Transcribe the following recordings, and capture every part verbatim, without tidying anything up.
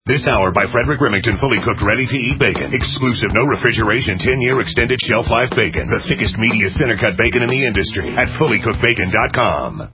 This hour by Frederick Remington, fully cooked, ready-to-eat bacon. Exclusive, no refrigeration, ten-year extended shelf life bacon. The thickest, meatiest, center-cut bacon in the industry at fully cooked bacon dot com.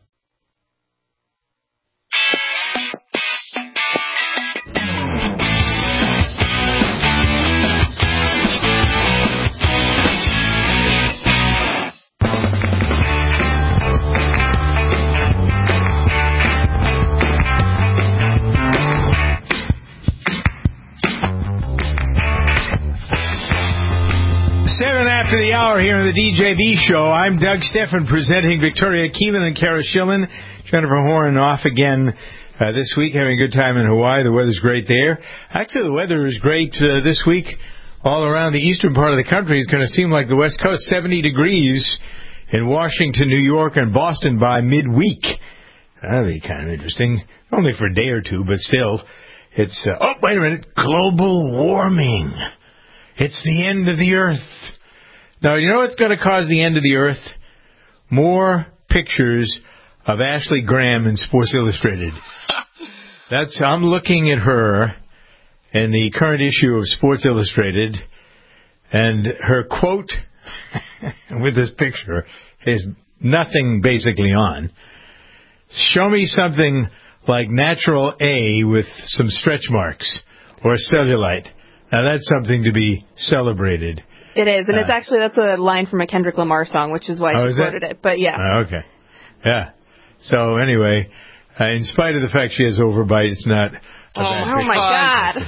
Seven after the hour here on the D J V Show. I'm Doug Steffen presenting Victoria Keelan and Kara Schillen. Jennifer Horn off again uh, this week, having a good time in Hawaii. The weather's great there. Actually, the weather is great uh, this week all around the eastern part of the country. It's going to seem like the West Coast, seventy degrees in Washington, New York, and Boston by midweek. That'll be kind of interesting. Only for a day or two, but still. It's, uh, oh, wait a minute, global warming. It's the end of the earth. Now, you know what's going to cause the end of the earth? More pictures of Ashley Graham in Sports Illustrated. That's I'm looking at her in the current issue of Sports Illustrated, and her quote with this picture is nothing basically on. Show me something like natural A with some stretch marks or cellulite. Now, that's something to be celebrated. It is, and uh, it's actually, that's a line from a Kendrick Lamar song, which is why oh, she is quoted it? it. But, yeah. Uh, okay. Yeah. So, anyway, uh, in spite of the fact she has overbite, it's not... Oh, oh my God.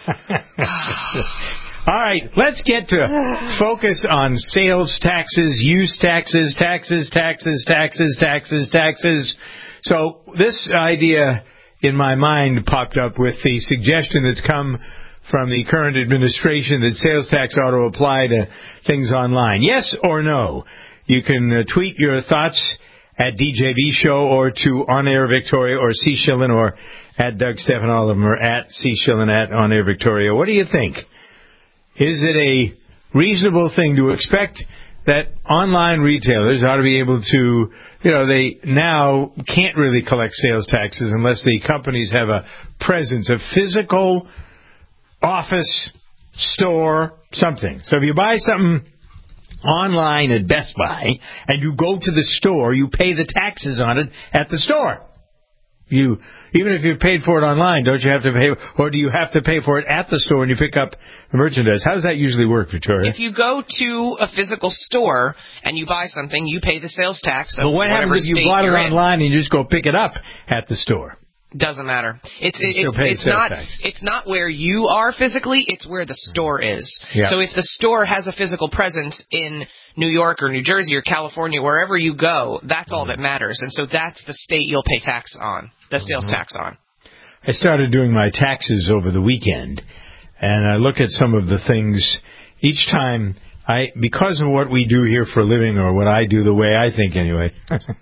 All right, let's get to focus on sales taxes, use taxes, taxes, taxes, taxes, taxes, taxes. So, this idea in my mind popped up with the suggestion that's come from the current administration that sales tax ought to apply to things online. Yes or no? You can uh, tweet your thoughts at D J V Show or to On Air Victoria or C. Schillen or at Doug Steffen. All of them are at C. Schillen at On Air Victoria. What do you think? Is it a reasonable thing to expect that online retailers ought to be able to, you know, they now can't really collect sales taxes unless the companies have a presence, a physical office, store, something. So if you buy something online at Best Buy and you go to the store, you pay the taxes on it at the store. You, even if you paid for it online, don't you have to pay, or do you have to pay for it at the store when you pick up the merchandise? How does that usually work, Victoria? If you go to a physical store and you buy something, you pay the sales tax of but what whatever happens if you state bought it you're in. online and you just go pick it up at the store? Doesn't matter. It's You it's still pay it's sales not tax. it's not where you are physically. It's where the store is. Yeah. So if the store has a physical presence in New York or New Jersey or California, wherever you go, that's all that matters. And so that's the state you'll pay tax on, the sales Mm-hmm. tax on. I started doing my taxes over the weekend, and I look at some of the things each time. I because of what we do here for a living, or what I do the way I think anyway.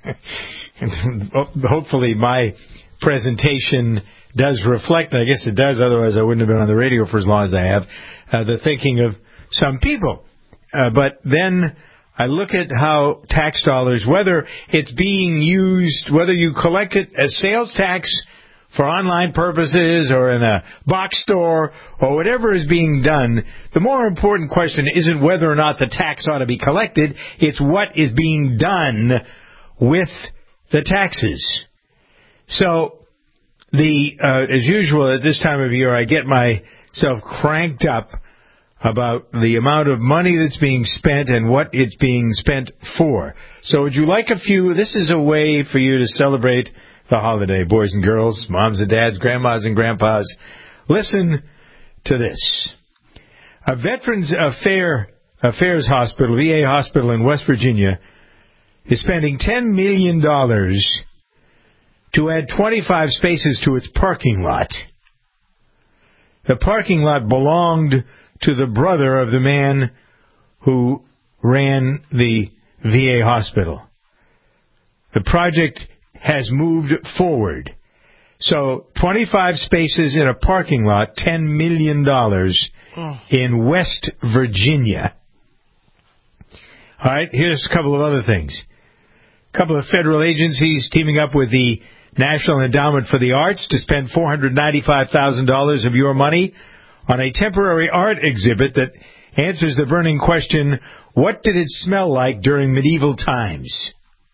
Hopefully, my presentation does reflect, I guess it does, otherwise I wouldn't have been on the radio for as long as I have, uh, the thinking of some people. Uh, but then I look at how tax dollars, whether it's being used, whether you collect it as sales tax for online purposes or in a box store or whatever is being done, the more important question isn't whether or not the tax ought to be collected, it's what is being done with the taxes. So, the uh, as usual at this time of year, I get myself cranked up about the amount of money that's being spent and what it's being spent for. So would you like a few? This is a way for you to celebrate the holiday, boys and girls, moms and dads, grandmas and grandpas. Listen to this. A Veterans Affair, Affairs Hospital, V A hospital in West Virginia, is spending ten million dollars to add twenty-five spaces to its parking lot. The parking lot belonged to the brother of the man who ran the V A hospital. The project has moved forward. So, twenty-five spaces in a parking lot, ten million dollars oh. in West Virginia. All right, here's a couple of other things. A couple of federal agencies teaming up with the National Endowment for the Arts to spend four hundred ninety-five thousand dollars of your money on a temporary art exhibit that answers the burning question, what did it smell like during medieval times?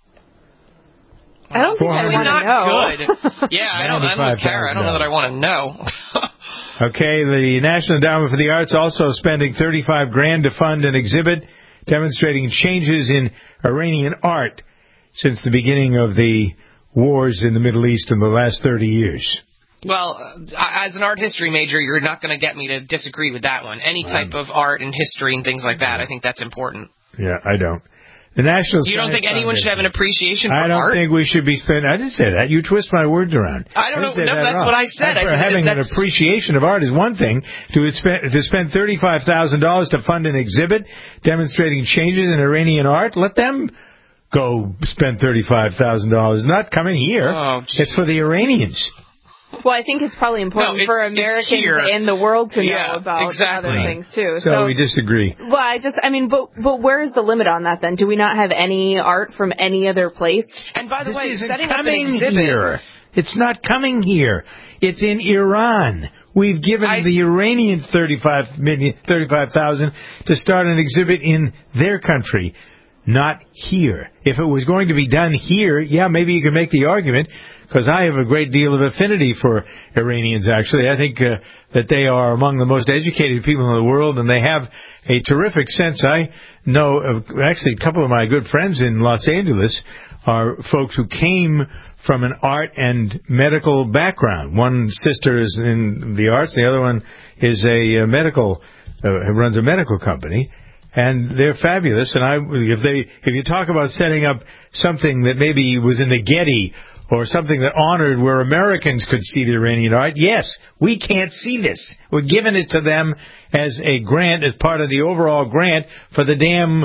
I don't think I want to know. Good. Yeah, I don't, I don't care. I don't know that I want to know. Okay, the National Endowment for the Arts also spending thirty-five grand to fund an exhibit demonstrating changes in Iranian art since the beginning of the wars in the Middle East in the last thirty years. Well, as an art history major, you're not going to get me to disagree with that one. Any type of art and history and things like that, I think that's important. Yeah, I don't. The National You don't Science think anyone Foundation. should have an appreciation for art? I don't art? think we should be spending... I didn't say that. You twist my words around. I don't I know. No, that that's what I said. I said having that an appreciation of art is one thing. To spend, to spend thirty-five thousand dollars to fund an exhibit demonstrating changes in Iranian art, let them go spend thirty-five thousand dollars. It's not coming here. Oh, it's for the Iranians. Well, I think it's probably important no, it's, for Americans and the world to yeah, know about exactly. other things, too. So, So we disagree. Well, I just, I mean, but but where is the limit on that, then? Do we not have any art from any other place? And by the this way, isn't setting up an coming exhibit... here. It's not coming here. It's in Iran. We've given I, the Iranians thirty-five million, thirty-five thousand to start an exhibit in their country, not here. If it was going to be done here, yeah, maybe you could make the argument, because I have a great deal of affinity for Iranians, actually. I think uh, that they are among the most educated people in the world, and they have a terrific sense. I know, uh, actually, a couple of my good friends in Los Angeles are folks who came from an art and medical background. One sister is in the arts, the other one is a uh, medical, uh, runs a medical company. And they're fabulous. And I, if they, if you talk about setting up something that maybe was in the Getty or something that honored where Americans could see the Iranian art, yes, we can't see this. We're giving it to them as a grant, as part of the overall grant for the damn,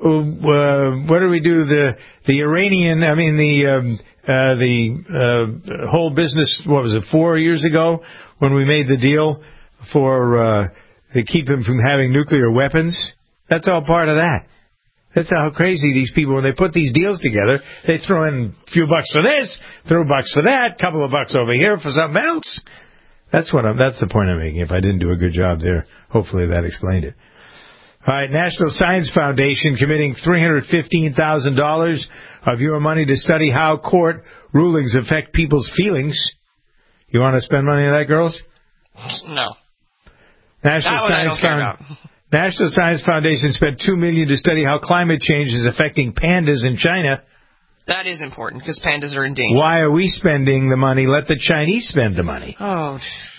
uh, what do we do, the the Iranian, I mean, the um, uh, the uh, whole business, what was it, four years ago when we made the deal for uh, to keep them from having nuclear weapons? That's all part of that. That's how crazy these people, when they put these deals together, they throw in a few bucks for this, throw a bucks for that, couple of bucks over here for something else. That's what I'm, that's the point I'm making. If I didn't do a good job there, hopefully that explained it. All right, National Science Foundation committing three hundred fifteen thousand dollars of your money to study how court rulings affect people's feelings. You want to spend money on that, girls? No. National that Science one I don't care about. National Science Foundation spent two million dollars to study how climate change is affecting pandas in China. That is important, because pandas are in danger. Why are we spending the money? Let the Chinese spend the money. Oh.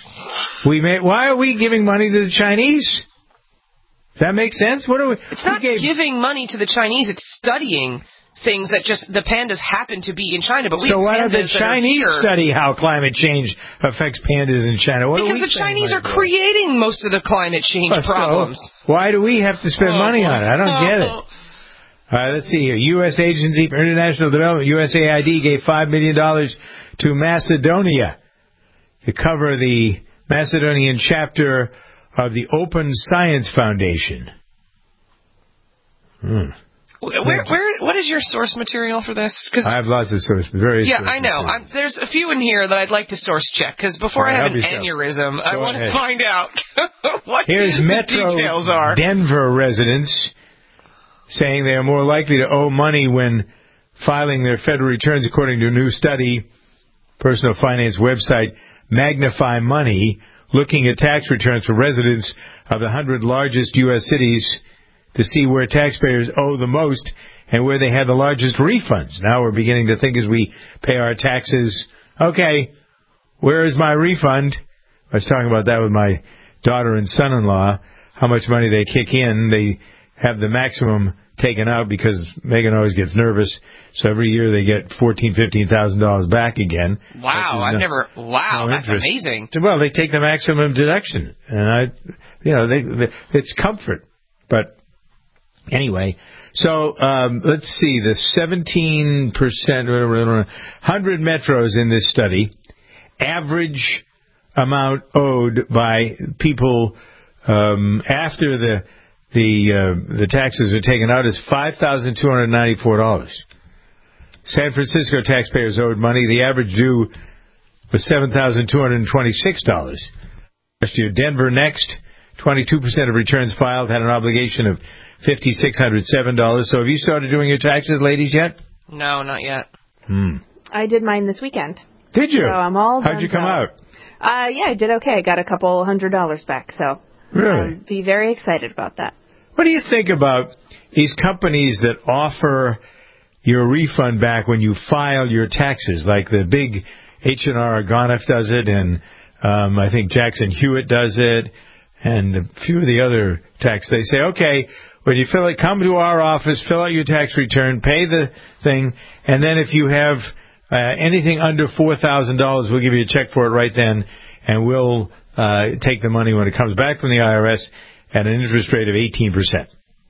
We may, why are we giving money to the Chinese? Does that make sense? What are we? It's not we gave, giving money to the Chinese. It's studying things that just the pandas happen to be in China. But we so have why don't the pandas Chinese that are here. study how climate change affects pandas in China? What because are we the Chinese are for? creating most of the climate change Uh, problems. So why do we have to spend oh, money on it? I don't oh. get it. All right, let's see here. U S Agency for International Development, U S A I D, gave five million dollars to Macedonia to cover the Macedonian chapter of the Open Science Foundation. Hmm. Where, where, what is your source material for this? Cause, I have lots of sources. Various yeah, source I know. I'm, there's a few in here that I'd like to source check, because before right, I have an yourself. aneurysm, I want ahead. to find out what Here's the Metro details are. Denver residents saying they are more likely to owe money when filing their federal returns, according to a new study. Personal finance website Magnify Money, looking at tax returns for residents of the one hundred largest U S cities to see where taxpayers owe the most and where they have the largest refunds. Now we're beginning to think as we pay our taxes, okay, where is my refund? I was talking about that with my daughter and son-in-law, how much money they kick in. They have the maximum taken out because Megan always gets nervous. So every year they get fourteen thousand dollars, fifteen thousand dollars back again. Wow, I've no, never, wow, no that's interest. Amazing. Well, they take the maximum deduction. And I, you know, they, they, it's comfort. But anyway, so um, let's see, the seventeen percent, one hundred metros in this study, average amount owed by people um, after the the uh, the taxes are taken out is five thousand two hundred ninety-four dollars. San Francisco taxpayers owed money. The average due was seven thousand two hundred twenty-six dollars. Last year, Denver next. twenty-two percent of returns filed had an obligation of five thousand six hundred seven dollars. So have you started doing your taxes, ladies, yet? No, not yet. Hmm. I did mine this weekend. Did you? So I'm all How'd done you come so. out? Uh, yeah, I did okay. I got a couple hundred dollars back, so Really? I'll be very excited about that. What do you think about these companies that offer your refund back when you file your taxes? Like the big H and R Argonaut does it, and um, I think Jackson Hewitt does it, and a few of the other tax. They say, okay, when you fill it, come to our office, fill out your tax return, pay the thing, and then if you have uh, anything under four thousand dollars, we'll give you a check for it right then, and we'll uh, take the money when it comes back from the I R S at an interest rate of eighteen percent.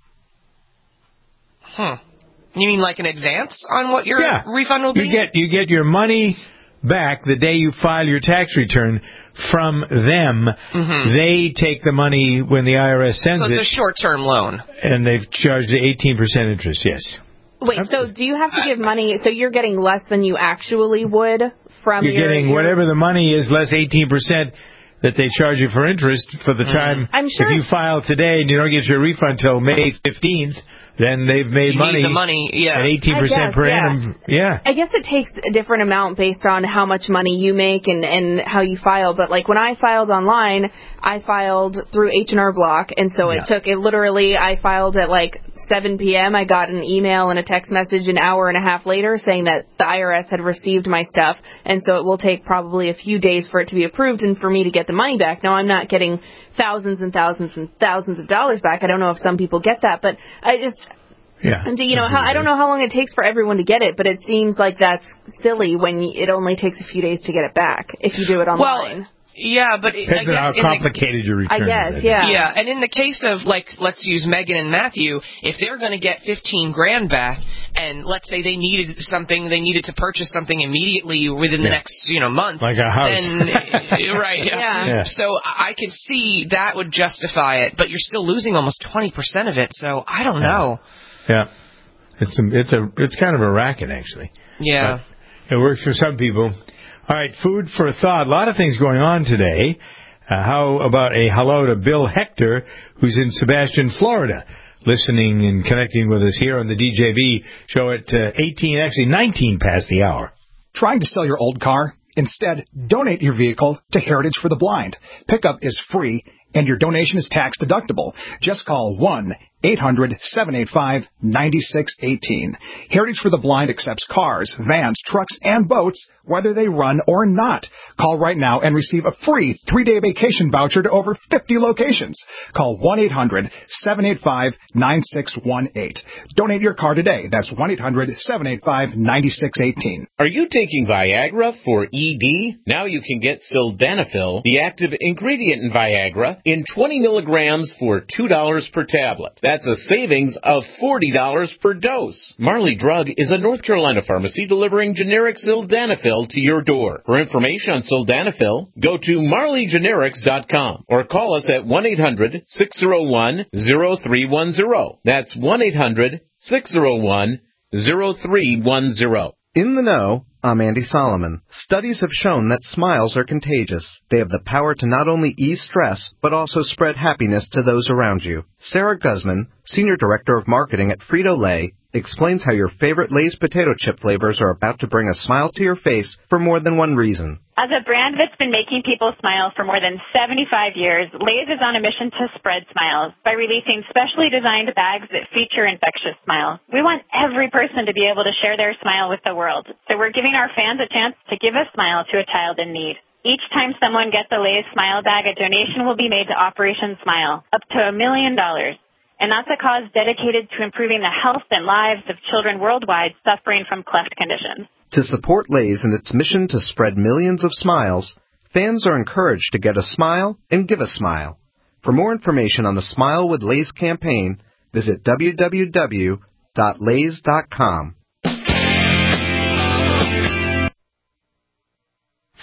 Hmm. You mean like an advance on what your yeah. refund will be? You get you get your money back the day you file your tax return from them. Mm-hmm. They take the money when the I R S sends it. So it's a short-term loan. And they've charged eighteen percent interest, yes. Wait, so do you have to give money, so you're getting less than you actually would from You're your... getting your, whatever the money is less eighteen percent that they charge you for interest for the time. I'm sure if you file today and you don't get your refund until May fifteenth, then they've made you money, need the money yeah. at eighteen percent guess, per yeah. annum. Yeah. I guess it takes a different amount based on how much money you make and, and how you file. But, like, when I filed online, I filed through H and R Block, and so it Yeah. took, it literally, I filed at, like, seven p.m. I got an email and a text message an hour and a half later saying that the I R S had received my stuff, and so it will take probably a few days for it to be approved and for me to get the money back. Now, I'm not getting thousands and thousands and thousands of dollars back. I don't know if some people get that, but I just... Yeah. And you know, how, I don't know how long it takes for everyone to get it, but it seems like that's silly when y- it only takes a few days to get it back if you do it online. Well, yeah, but Depends I guess on how in complicated the, your return I guess, is. yeah. Yeah, and in the case of, like, let's use Megan and Matthew, if they're going to get fifteen grand back, and let's say they needed something, they needed to purchase something immediately within the Yeah. next, you know, month. Like a house. Then, right, yeah. Yeah. Yeah. So I could see that would justify it, but you're still losing almost twenty percent of it, so I don't know. Yeah. It's a, it's a it's kind of a racket, actually. Yeah. But it works for some people. All right, food for thought. A lot of things going on today. Uh, how about a hello to Bill Hector, who's in Sebastian, Florida, listening and connecting with us here on the D J V show at uh, eighteen, actually nineteen past the hour. Trying to sell your old car? Instead, donate your vehicle to Heritage for the Blind. Pickup is free, and your donation is tax deductible. Just call one eight hundred seven eight five nine six one eight. Heritage for the Blind accepts cars, vans, trucks, and boats, whether they run or not. Call right now and receive a free three-day vacation voucher to over fifty locations. Call one eight hundred seven eight five nine six one eight. Donate your car today. That's one eight hundred seven eight five nine six one eight. Are you taking Viagra for E D? Now you can get Sildenafil, the active ingredient in Viagra, in twenty milligrams for two dollars per tablet. That's a savings of forty dollars per dose. Marley Drug is a North Carolina pharmacy delivering generic Sildenafil to your door. For information on Sildenafil, go to marley generics dot com or call us at one eight hundred six oh one oh three one oh. That's one eight hundred six oh one oh three one oh. In the know, I'm Andy Solomon. Studies have shown that smiles are contagious. They have the power to not only ease stress, but also spread happiness to those around you. Sarah Guzman, Senior Director of Marketing at Frito-Lay, explains how your favorite Lay's potato chip flavors are about to bring a smile to your face for more than one reason. As a brand that's been making people smile for more than seventy-five years, Lay's is on a mission to spread smiles by releasing specially designed bags that feature infectious smiles. We want every person to be able to share their smile with the world, so we're giving our fans a chance to give a smile to a child in need. Each time someone gets a Lay's Smile bag, a donation will be made to Operation Smile, up to a million dollars. And that's a cause dedicated to improving the health and lives of children worldwide suffering from cleft conditions. To support Lay's in its mission to spread millions of smiles, fans are encouraged to get a smile and give a smile. For more information on the Smile with Lay's campaign, visit w w w dot lays dot com.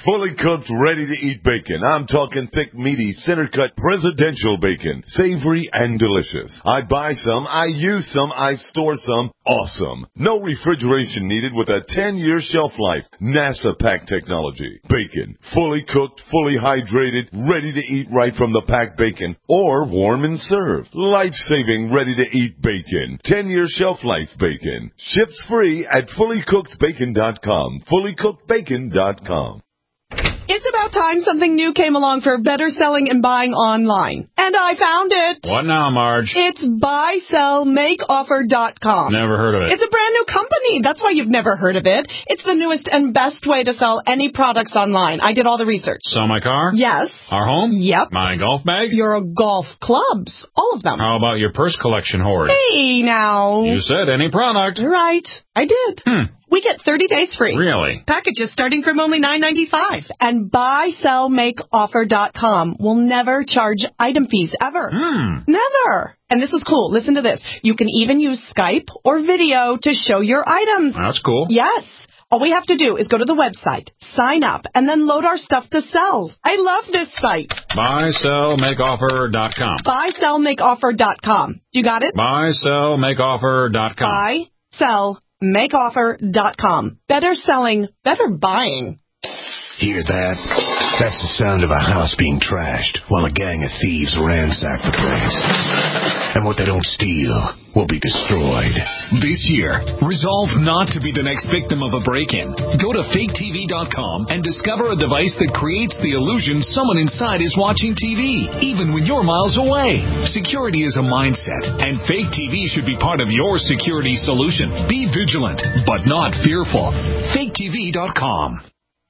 Fully cooked, ready-to-eat bacon. I'm talking thick, meaty, center-cut, presidential bacon. Savory and delicious. I buy some, I use some, I store some. Awesome. No refrigeration needed with a ten-year shelf life. NASA pack technology. Bacon. Fully cooked, fully hydrated, ready to eat right from the packed bacon. Or warm and served. Life-saving, ready-to-eat bacon. ten-year shelf life bacon. Ships free at fully cooked bacon dot com. fully cooked bacon dot com. It's about time something new came along for better selling and buying online. And I found it. What now, Marge? It's buy sell make offer dot com. Never heard of it. It's a brand new company. That's why you've never heard of it. It's the newest and best way to sell any products online. I did all the research. Sell my car? Yes. Our home? Yep. My golf bag? Your golf clubs. All of them. How about your purse collection hoard? Hey, now. You said any product. Right. I did. Hmm. We get thirty days free. Really? Packages starting from only nine ninety-five. And buy sell make offer dot com will never charge item fees ever. Hmm. Never. And this is cool. Listen to this. You can even use Skype or video to show your items. That's cool. Yes. All we have to do is go to the website, sign up, and then load our stuff to sell. I love this site. buy sell make offer dot com. buy sell make offer dot com. You got it? buy sell make offer dot com. buy sell make offer dot com. Better selling, better buying. Hear that? That's the sound of a house being trashed while a gang of thieves ransack the place. And what they don't steal will be destroyed. This year, resolve not to be the next victim of a break-in. Go to fake T V dot com and discover a device that creates the illusion someone inside is watching T V, even when you're miles away. Security is a mindset, and Fake T V should be part of your security solution. Be vigilant, but not fearful. fake T V dot com.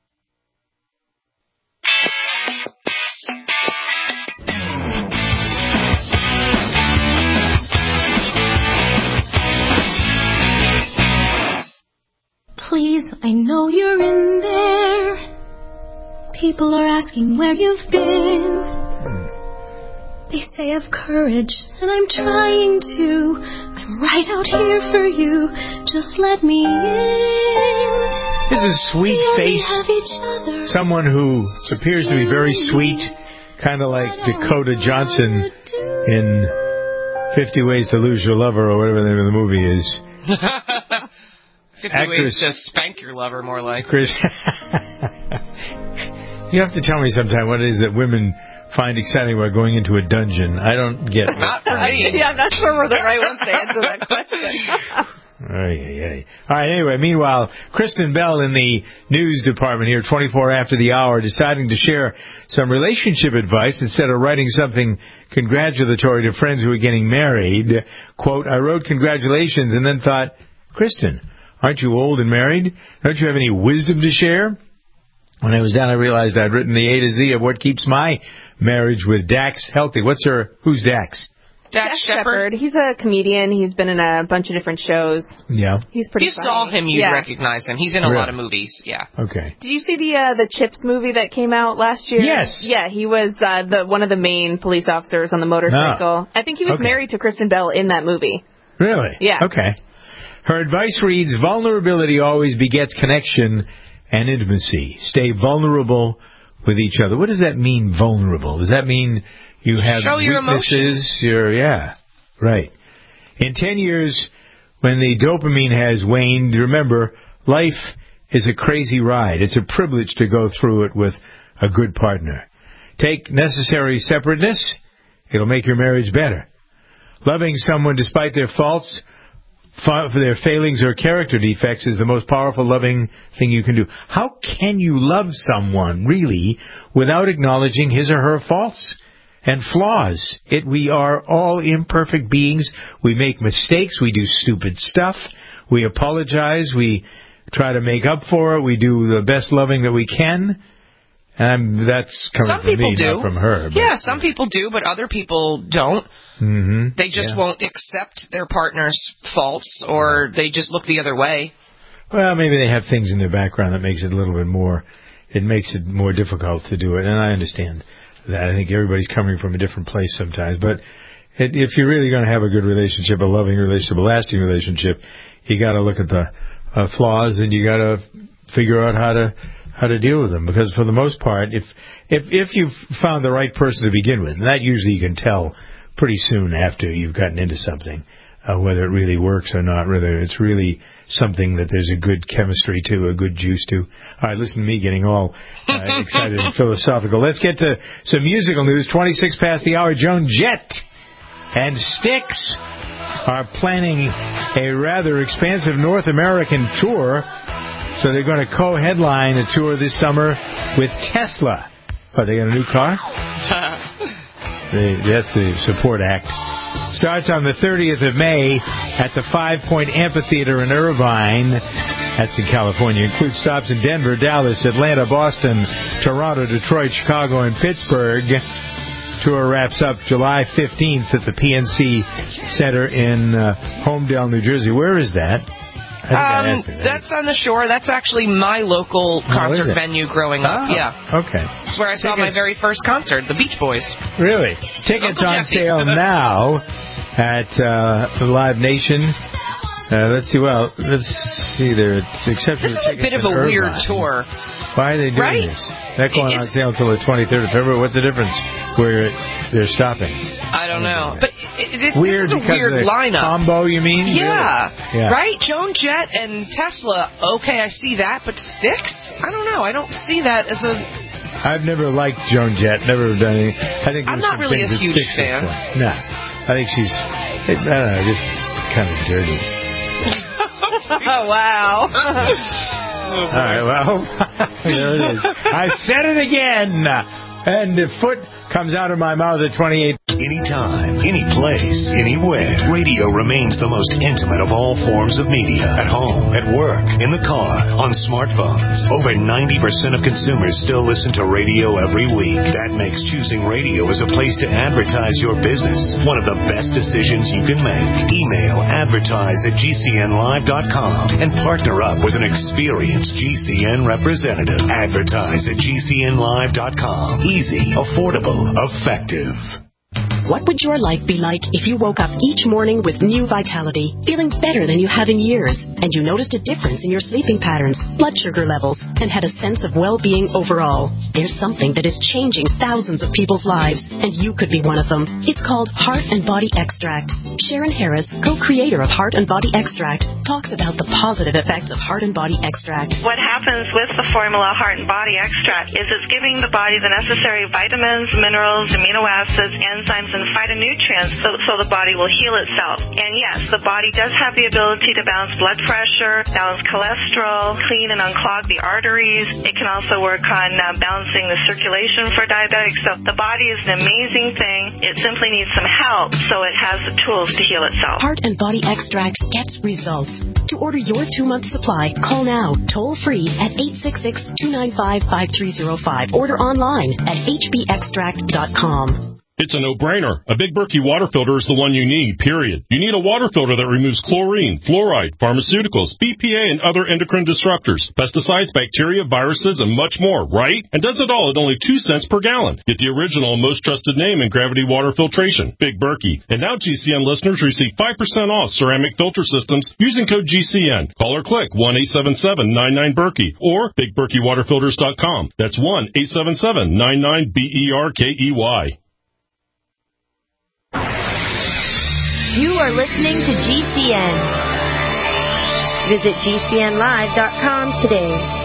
Please, I know you're in there. People are asking where you've been. They say have courage, and I'm trying to. I'm right out here for you. Just let me in. This is sweet face. Someone who appears to be very sweet, kind of like Dakota Johnson in Fifty Ways to Lose Your Lover, or whatever the name of the movie is. Fifty Ways to Spank Your Lover, more like. Chris, you have to tell me sometime what it is that women find exciting about going into a dungeon. I don't get it. Not for me. Yeah, I'm not sure we're the right ones to answer that question. Ay, ay, ay. All right, anyway, meanwhile, Kristen Bell in the news department here, twenty-four after the hour, deciding to share some relationship advice instead of writing something congratulatory to friends who are getting married. Quote, I wrote congratulations and then thought, Kristen, aren't you old and married? Don't you have any wisdom to share? When I was down, I realized I'd written the A to Z of what keeps my marriage with Dax healthy. What's her, who's Dax? Dax Shepard. He's a comedian. He's been in a bunch of different shows. Yeah. He's pretty If you funny. saw him, you'd yeah. recognize him. He's in a Really? lot of movies, yeah. Okay. Did you see the uh, the Chips movie that came out last year? Yes. Yeah, he was uh, the one of the main police officers on the motorcycle. I think he was Okay. married to Kristen Bell in that movie. Really? Yeah. Okay. Her advice reads, vulnerability always begets connection and intimacy. Stay vulnerable with each other. What does that mean, vulnerable? Does that mean you have Show your weaknesses? emotions. You're, yeah, right. In ten years, when the dopamine has waned, remember, life is a crazy ride. It's a privilege to go through it with a good partner. Take necessary separateness. It'll make your marriage better. Loving someone despite their faults, for their failings or character defects is the most powerful loving thing you can do. How can you love someone, really, without acknowledging his or her faults and flaws? It, we are all imperfect beings. We make mistakes. We do stupid stuff. We apologize. We try to make up for it. We do the best loving that we can. And that's coming Some from people me, do. not from her. But, yeah, some people do, but other people don't. Mm-hmm. They just yeah. won't accept their partner's faults, or they just look the other way. Well, maybe they have things in their background that makes it a little bit more, it makes it more difficult to do it, and I understand that. I think everybody's coming from a different place sometimes, but it, if you're really going to have a good relationship, a loving relationship, a lasting relationship, you got to look at the uh, flaws, and you got to figure out how to how to deal with them, because for the most part, if if if you've found the right person to begin with, and that usually you can tell pretty soon after you've gotten into something, uh, whether it really works or not, whether it's really something that there's a good chemistry to, a good juice to. All right, listen to me getting all uh, excited and philosophical. Let's get to some musical news. twenty-six past the hour. Joan Jett and Styx are planning a rather expansive North American tour. So they're going to co-headline a tour this summer with Tesla. Oh, they got a new car? they, that's the support act. Starts on the thirtieth of May at the Five Point Amphitheater in Irvine. That's in California. Includes stops in Denver, Dallas, Atlanta, Boston, Toronto, Detroit, Chicago, and Pittsburgh. Tour wraps up July fifteenth at the P N C Center in uh, Homedale, New Jersey. Where is that? Um, that's on the shore. That's actually my local concert oh, venue growing up. Oh, yeah. Okay. That's where I saw Tickets. my very first concert, the Beach Boys. Really? Tickets Uncle on Jesse. sale now at uh, Live Nation. Uh, let's see. Well, let's see. There, except for This the is a bit of a Irvine. weird tour. Why are they doing right? this? That going on sale until the twenty-third of February. What's the difference where they're stopping? I don't know. But it, it, weird this is a because weird of the lineup. combo, you mean? Yeah. Really? Yeah. Right? Joan Jett and Tesla, okay, I see that. But Styx? I don't know. I don't see that as a... I've never liked Joan Jett. Never done anything. I think I'm there's not some really things a that huge Styx fan. is for. No. I think she's, I don't know, just kind of dirty. Oh, wow. All right, well, there it is. I said it again. And the foot comes out of my mouth at twenty-eight. Anytime, any place, anywhere. Radio remains the most intimate of all forms of media. At home, at work, in the car, on smartphones. Over ninety percent of consumers still listen to radio every week. That makes choosing radio as a place to advertise your business one of the best decisions you can make. Email advertise at G C N live dot com and partner up with an experienced G C N representative. Advertise at G C N live dot com. Easy, affordable, effective. What would your life be like if you woke up each morning with new vitality, feeling better than you have in years, and you noticed a difference in your sleeping patterns, blood sugar levels, and had a sense of well-being overall? There's something that is changing thousands of people's lives, and you could be one of them. It's called Heart and Body Extract. Sharon Harris, co-creator of Heart and Body Extract, talks about the positive effects of Heart and Body Extract. What happens with the formula Heart and Body Extract is it's giving the body the necessary vitamins, minerals, amino acids, enzymes, and phytonutrients so, so the body will heal itself. And yes, the body does have the ability to balance blood pressure, balance cholesterol, clean and unclog the arteries. It can also work on uh, balancing the circulation for diabetics. So the body is an amazing thing. It simply needs some help so it has the tools to heal itself. Heart and Body Extract gets results. To order your two-month supply, call now, toll-free at eight six six, two nine five, five three zero five. Order online at h b extract dot com. It's a no-brainer. A Big Berkey water filter is the one you need, period. You need a water filter that removes chlorine, fluoride, pharmaceuticals, B P A, and other endocrine disruptors, pesticides, bacteria, viruses, and much more, right? And does it all at only two cents per gallon. Get the original and most trusted name in gravity water filtration, Big Berkey. And now G C N listeners receive five percent off ceramic filter systems using code G C N. Call or click one eight seven seven, nine nine, Berkey or big berkey water filters dot com. That's one eight seven seven, nine nine, B E R K E Y. You are listening to G C N. Visit G C N live dot com today.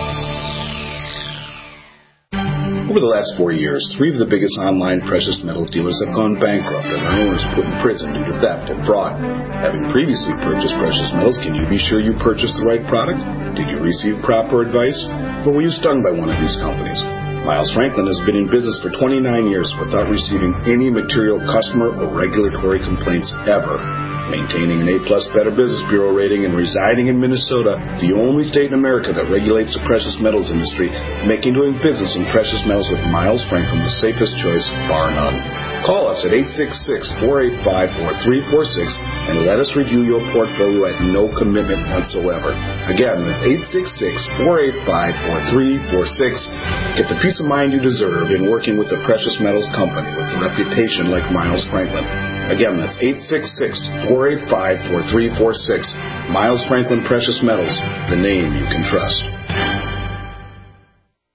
Over the last four years, three of the biggest online precious metals dealers have gone bankrupt and their owners put in prison due to theft and fraud. Having previously purchased precious metals, can you be sure you purchased the right product? Did you receive proper advice? Or were you stung by one of these companies? Miles Franklin has been in business for twenty-nine years without receiving any material customer or regulatory complaints ever. Maintaining an A-plus Better Business Bureau rating and residing in Minnesota, the only state in America that regulates the precious metals industry, making doing business in precious metals with Miles Franklin the safest choice, bar none. Call us at eight six six, four eight five, four three four six and let us review your portfolio at no commitment whatsoever. Again, that's eight six six, four eight five, four three four six. Get the peace of mind you deserve in working with a precious metals company with a reputation like Miles Franklin. Again, that's eight six six, four eight five, four three four six. Miles Franklin Precious Metals, the name you can trust.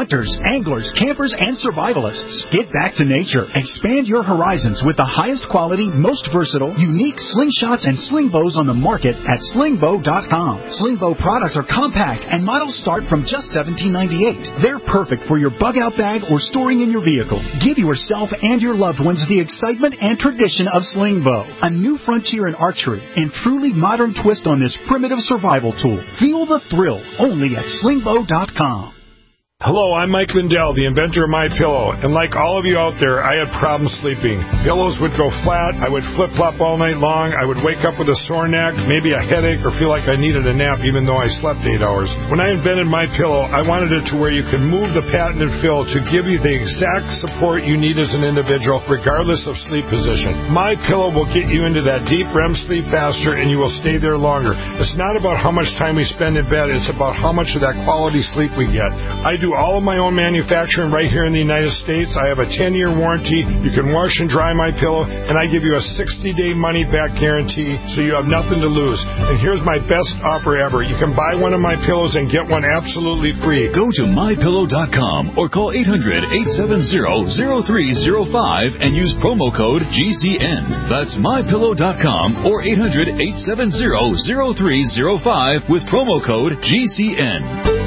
hunters, anglers, campers, and survivalists. Get back to nature. Expand your horizons with the highest quality, most versatile, unique slingshots and sling bows on the market at sling bow dot com. Sling bow products are compact and models start from just seventeen ninety-eight. They're perfect for your bug out bag or storing in your vehicle. Give yourself and your loved ones the excitement and tradition of sling bow, a new frontier in archery and truly modern twist on this primitive survival tool. Feel the thrill only at sling bow dot com. Hello, I'm Mike Lindell, the inventor of MyPillow, and like all of you out there, I had problems sleeping. Pillows would go flat, I would flip-flop all night long, I would wake up with a sore neck, maybe a headache, or feel like I needed a nap even though I slept eight hours. When I invented MyPillow, I wanted it to where you could move the patented fill to give you the exact support you need as an individual, regardless of sleep position. MyPillow will get you into that deep R E M sleep faster, and you will stay there longer. It's not about how much time we spend in bed, it's about how much of that quality sleep we get. I do all of my own manufacturing right here in the United States. I have a ten-year warranty. You can wash and dry my pillow, and I give you a sixty-day money-back guarantee, so you have nothing to lose. And here's my best offer ever. You can buy one of my pillows and get one absolutely free. Go to my pillow dot com or call eight hundred, eight seven zero, zero three zero five and use promo code G C N. That's my pillow dot com or eight hundred, eight seven zero, zero three zero five with promo code G C N.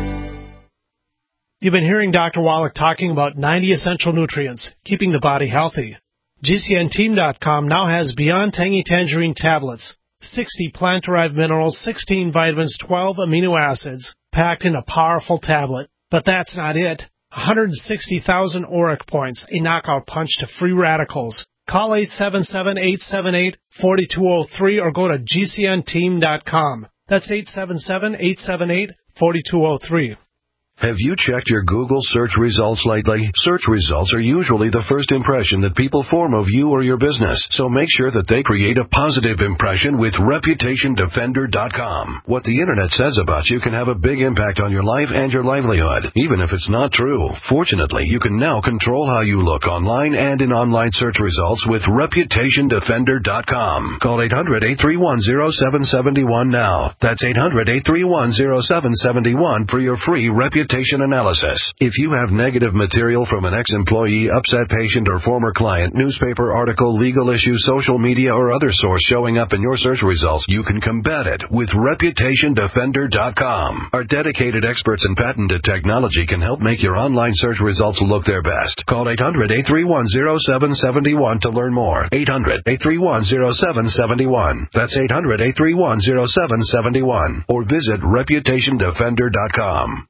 You've been hearing Doctor Wallach talking about ninety essential nutrients, keeping the body healthy. G C N team dot com now has Beyond Tangy Tangerine tablets, sixty plant-derived minerals, sixteen vitamins, twelve amino acids, packed in a powerful tablet. But that's not it. one hundred sixty thousand auric points, a knockout punch to free radicals. Call eight seven seven, eight seven eight, four two zero three or go to G C N team dot com. That's eight seven seven, eight seven eight, four two zero three. Have you checked your Google search results lately? Search results are usually the first impression that people form of you or your business, so make sure that they create a positive impression with reputation defender dot com. What the Internet says about you can have a big impact on your life and your livelihood, even if it's not true. Fortunately, you can now control how you look online and in online search results with reputation defender dot com. Call eight hundred, eight three one, zero seven seven one now. That's eight hundred, eight three one, zero seven seven one for your free reputation analysis. If you have negative material from an ex-employee, upset patient, or former client, newspaper article, legal issue, social media, or other source showing up in your search results, you can combat it with reputation defender dot com. Our dedicated experts in patented technology can help make your online search results look their best. Call eight hundred, eight three one, zero seven seven one to learn more. eight hundred, eight three one, zero seven seven one. That's eight hundred, eight three one, zero seven seven one. Or visit reputation defender dot com.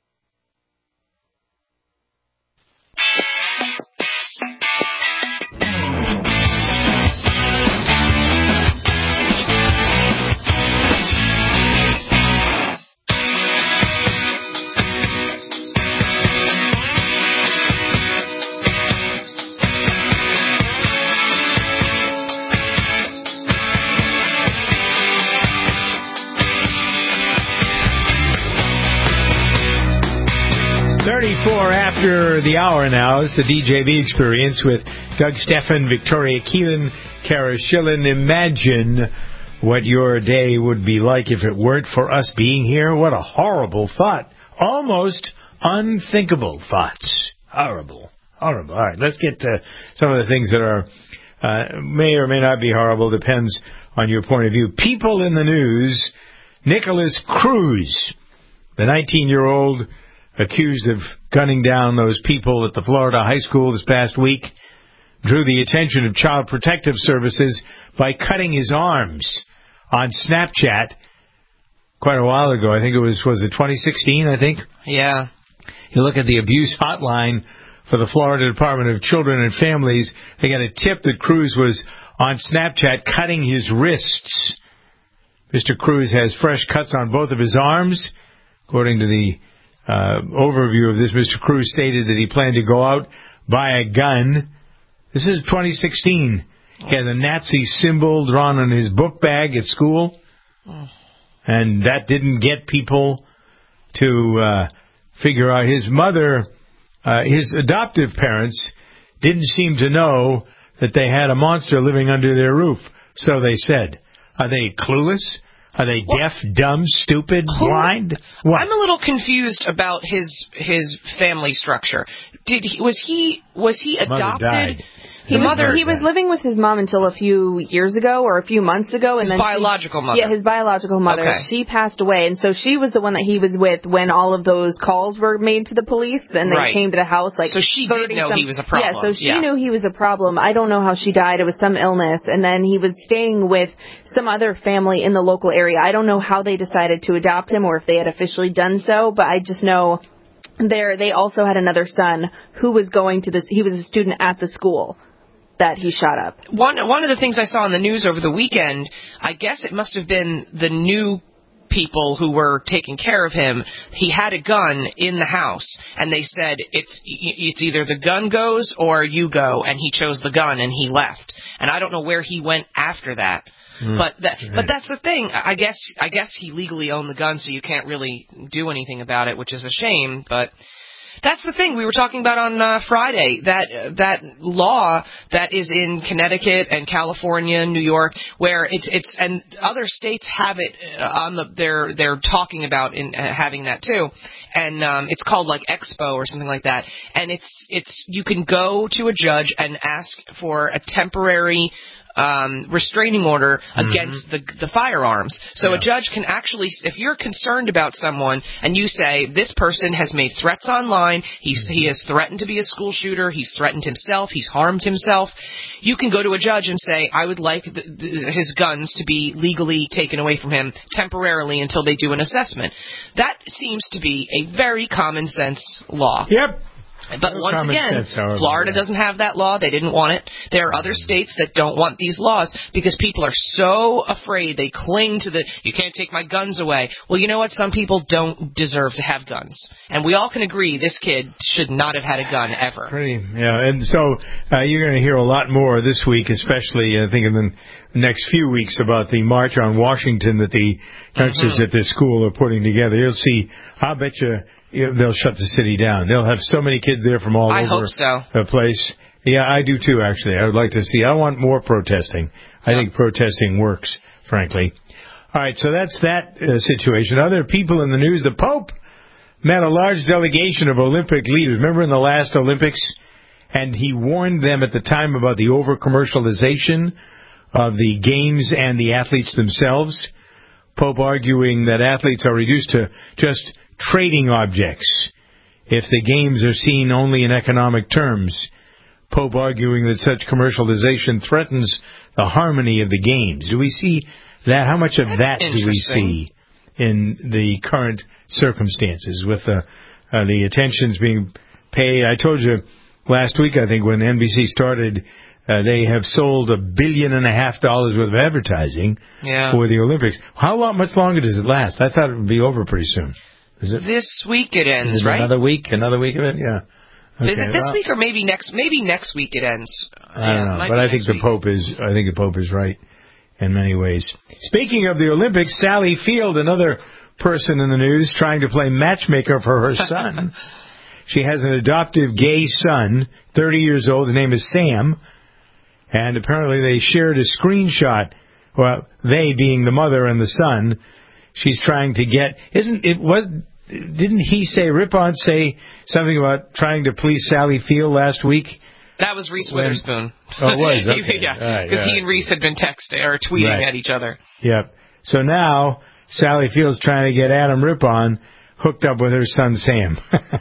thirty-four after the hour now. It's the D J B Experience with Doug Steffen, Victoria Keelan, Kara Schillen. Imagine what your day would be like if it weren't for us being here. What a horrible thought. Almost unthinkable thoughts. Horrible. Horrible. All right, let's get to some of the things that are uh, may or may not be horrible. Depends on your point of view. People in the news. Nicholas Cruz, the nineteen-year-old accused of gunning down those people at the Florida high school this past week, drew the attention of Child Protective Services by cutting his arms on Snapchat quite a while ago. I think it was, was it twenty sixteen, I think? Yeah. You look at the abuse hotline for the Florida Department of Children and Families, they got a tip that Cruz was on Snapchat cutting his wrists. Mister Cruz has fresh cuts on both of his arms. According to the Uh, overview of this, Mister Cruz stated that he planned to go out, buy a gun. This is twenty sixteen. He had a Nazi symbol drawn on his book bag at school. And that didn't get people to uh, figure out. His mother, uh, his adoptive parents, didn't seem to know that they had a monster living under their roof. So they said, are they clueless? Are they well, deaf, dumb, stupid, who, blind? What? I'm a little confused about his his family structure. Did he was he was he adopted? He was, he was living with his mom until a few years ago or a few months ago. And his then biological she, mother. Yeah, his biological mother. Okay. She passed away, and so she was the one that he was with when all of those calls were made to the police. Then they right. came to the house like So she did know some, he was a problem. Yeah, so she yeah. knew he was a problem. I don't know how she died. It was some illness. And then he was staying with some other family in the local area. I don't know how they decided to adopt him or if they had officially done so, but I just know there they also had another son who was going to this. He was a student at the school that he shot up. One one of the things I saw on the news over the weekend, I guess it must have been the new people who were taking care of him. He had a gun in the house, and they said it's it's either the gun goes or you go, and he chose the gun and he left. And I don't know where he went after that. Mm, but that, right. but that's the thing. I guess I guess he legally owned the gun, so you can't really do anything about it, which is a shame. But that's the thing we were talking about on uh, Friday, that uh, that law that is in Connecticut and California, New York, where it's it's and other states have it uh, on the they're they're talking about in uh, having that too, and um, it's called like Expo or something like that, and it's it's you can go to a judge and ask for a temporary Um, restraining order against mm-hmm. the the firearms. So yeah. a judge can actually, if you're concerned about someone and you say, this person has made threats online, he's, mm-hmm. he has threatened to be a school shooter, he's threatened himself, he's harmed himself, you can go to a judge and say, I would like the, the, his guns to be legally taken away from him temporarily until they do an assessment. That seems to be a very common sense law. Yep. But no once again, sense, however, Florida yeah. doesn't have that law. They didn't want it. There are other states that don't want these laws because people are so afraid. They cling to the, you can't take my guns away. Well, you know what? Some people don't deserve to have guns. And we all can agree this kid should not have had a gun ever. Pretty, yeah. And so uh, you're going to hear a lot more this week, especially, I think, in the next few weeks about the March on Washington that the youngsters mm-hmm. at this school are putting together. You'll see, I'll bet you, they'll shut the city down. They'll have so many kids there from all I over hope so. the place. Yeah, I do too, actually. I would like to see. I want more protesting. I yeah. think protesting works, frankly. All right, so that's that uh, situation. Other people in the news, the Pope met a large delegation of Olympic leaders. Remember in the last Olympics? And he warned them at the time about the over-commercialization of the games and the athletes themselves. Pope arguing that athletes are reduced to just trading objects if the games are seen only in economic terms. Pope arguing that such commercialization threatens the harmony of the games. Do we see that? How much of That's that do we see in the current circumstances with the, uh, the attentions being paid? I told you last week, I think, when N B C started, uh, they have sold a billion and a half dollars worth of advertising yeah. for the Olympics. How long, much longer does it last? I thought it would be over pretty soon. Is it, this week it ends, is it right? Another week? Another week of it? Yeah. Okay. Is it this well, week or maybe next? Maybe next week it ends. I don't yeah, know, but I think the week. Pope is. I think the Pope is right in many ways. Speaking of the Olympics, Sally Field, another person in the news, trying to play matchmaker for her son. She has an adoptive gay son, thirty years old. His name is Sam, and apparently they shared a screenshot. Well, they being the mother and the son. She's trying to get, isn't it was, didn't he say, Rippon say something about trying to please Sally Field last week? That was Reese Witherspoon. Oh, it was? Okay. yeah, because right, yeah. he and Reese had been texting or tweeting right. at each other. Yep. So now Sally Field's trying to get Adam Rippon hooked up with her son Sam.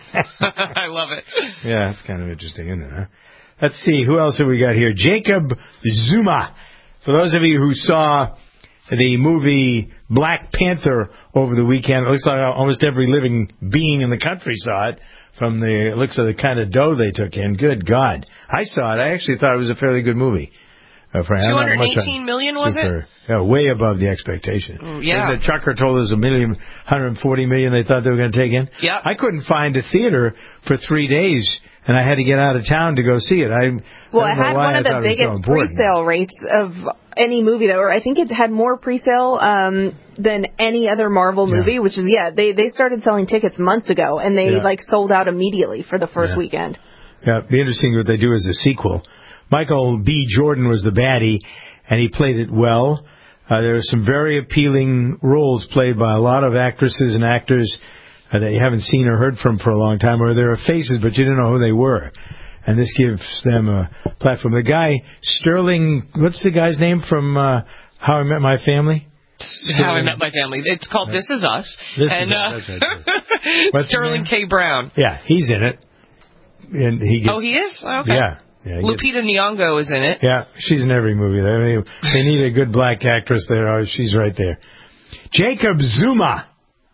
I love it. Yeah, it's kind of interesting, isn't it? Huh? Let's see, who else have we got here? Jacob Zuma. For those of you who saw the movie Black Panther over the weekend, it looks like almost every living being in the country saw it. From the it looks of the kind of dough they took in. Good God. I saw it. I actually thought it was a fairly good movie. Uh, two hundred eighteen million, was it? Yeah, way above the expectation. Mm, yeah. Wasn't it Chucker told us a million, one hundred forty million they thought they were going to take in? Yeah. I couldn't find a theater for three days, and I had to get out of town to go see it. I Well, I it had one of the biggest pre-sale rates of any movie, that, or I think it had more pre-sale um, than any other Marvel movie, yeah. which is, yeah, they, they started selling tickets months ago, and they, yeah. like, sold out immediately for the first yeah. weekend. Yeah, it'd be interesting what they do as a sequel. Michael B. Jordan was the baddie, and he played it well. Uh, there are some very appealing roles played by a lot of actresses and actors uh, that you haven't seen or heard from for a long time, or there are faces, but you didn't know who they were. And this gives them a platform. The guy, Sterling, what's the guy's name from uh, How I Met My Family? How I Met My Family. It's called This Is Us. This and, is uh, Us. That's right. What's Sterling K. Brown. Yeah, he's in it. And he gets, oh, he is? Okay. Yeah. yeah Lupita gets, Nyong'o is in it. Yeah, she's in every movie. They, they need a good black actress there. Oh, she's right there. Jacob Zuma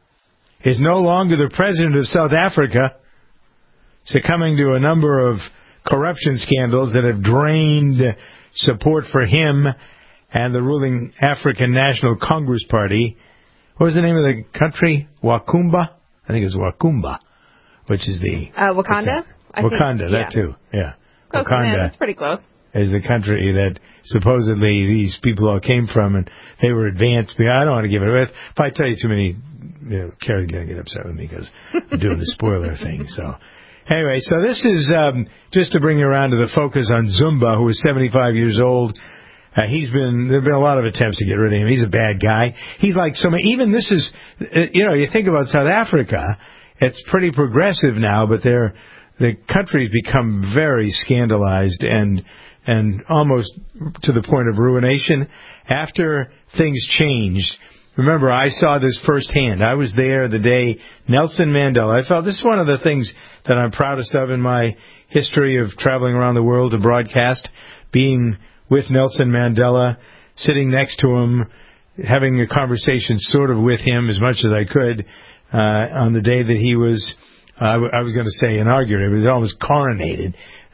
is no longer the president of South Africa, succumbing to a number of corruption scandals that have drained support for him and the ruling African National Congress Party. What was the name of the country? Wakumba? I think it's Wakumba, which is the... Uh, Wakanda? I Wakanda, think, that yeah. too, yeah. Close, Wakanda man, that's pretty close. Is the country that supposedly these people all came from, and they were advanced. I don't want to give it away. If I tell you too many, you know, Karen's going to get upset with me because I'm doing the spoiler thing, so... Anyway, so this is um, just to bring you around to the focus on Zumba, who is seventy-five years old. Uh, he's been there have been a lot of attempts to get rid of him. He's a bad guy. He's like so many. Even this is, uh, you know, you think about South Africa, it's pretty progressive now, but they're the country's become very scandalized and and almost to the point of ruination. After things changed. Remember, I saw this firsthand. I was there the day Nelson Mandela. I felt this is one of the things that I'm proudest of in my history of traveling around the world to broadcast, being with Nelson Mandela, sitting next to him, having a conversation sort of with him as much as I could uh, on the day that he was, uh, I, w- I was going to say inaugurated, it was almost coronated